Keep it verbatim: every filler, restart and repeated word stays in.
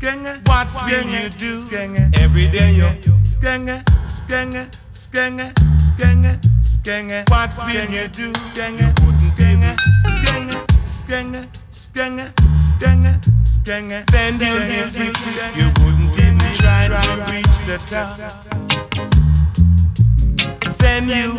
What will you do every day? You skenge, skenge, skenge, skenge, skenge. What will you do? You wouldn't give it. Skenge, skenge, skenge, skenge, skenge. Then you give it. You wouldn't even try to reach the top. Then you